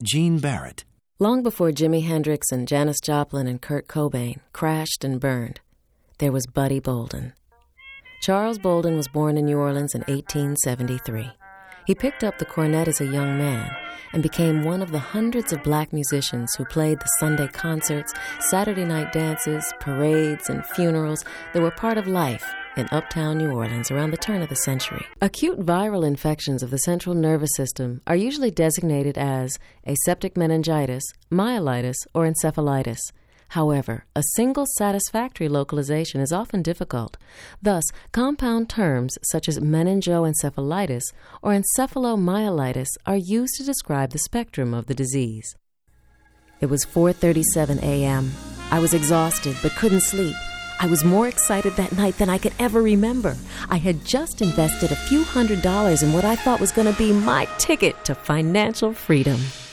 Gene Barrett. Long before Jimi Hendrix and Janis Joplin and Kurt Cobain crashed and burned, there was Buddy Bolden. Charles Bolden was born in New Orleans in 1873. He picked up the cornet as a young man and became one of the hundreds of black musicians who played the Sunday concerts, Saturday night dances, parades, and funerals that were part of life in uptown New Orleans around the turn of the century. Acute viral infections of the central nervous system are usually designated as aseptic meningitis, myelitis, or encephalitis. However, a single satisfactory localization is often difficult. Thus, compound terms such as meningoencephalitis or encephalomyelitis are used to describe the spectrum of the disease. It was 4:37 a.m. I was exhausted but couldn't sleep. I was more excited that night than I could ever remember. I had just invested a few $100s in what I thought was going to be my ticket to financial freedom.